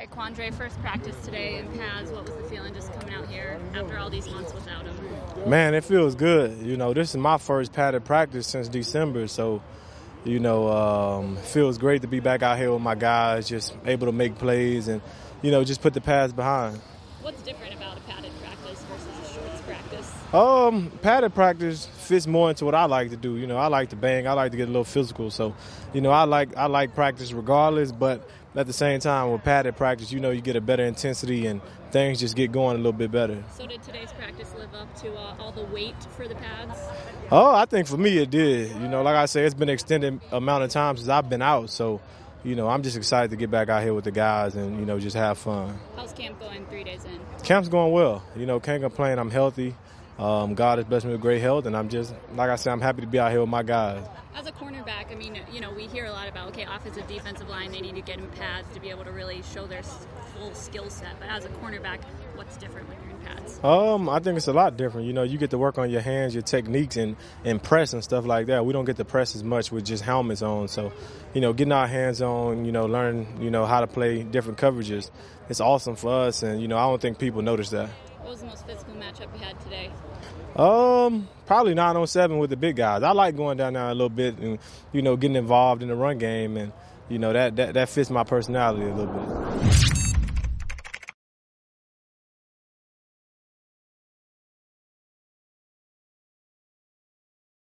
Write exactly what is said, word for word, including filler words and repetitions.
right, Quandre, first practice today in pads. What was the feeling just coming out here after all these months without him? Man, it feels good. You know, this is my first padded practice since December, so, you know, um, it feels great to be back out here with my guys, just able to make plays and, you know, just put the pads behind. What's different about a padded practice versus a shorts practice? Um, padded practice fits more into what I like to do. You know, I like to bang. I like to get a little physical. So, you know, I like I like practice regardless, but at the same time, with padded practice, you know, you get a better intensity and things just get going a little bit better. So did today's practice live up to uh, all the weight for the pads? Oh, I think for me it did. You know, like I say, it's been an extended amount of time since I've been out. So, you know, I'm just excited to get back out here with the guys and, you know, just have fun. How's camp going three days in? Camp's going well. You know, can't complain. I'm healthy. Um, God has blessed me with great health, and I'm just, like I said, I'm happy to be out here with my guys. As a cornerback, I mean, you know, we hear a lot about, okay, offensive, defensive line, they need to get in pads to be able to really show their full skill set. But as a cornerback, what's different when you're in pads? Um, I think it's a lot different. You know, you get to work on your hands, your techniques, and, and press and stuff like that. We don't get to press as much with just helmets on. So, you know, getting our hands on, you know, learn, you know, how to play different coverages, it's awesome for us. And, you know, I don't think people notice that. What was the most physical matchup you had today? Um, probably nine on seven with the big guys. I like going down there a little bit and, you know, getting involved in the run game. And, you know, that, that, that fits my personality a little bit.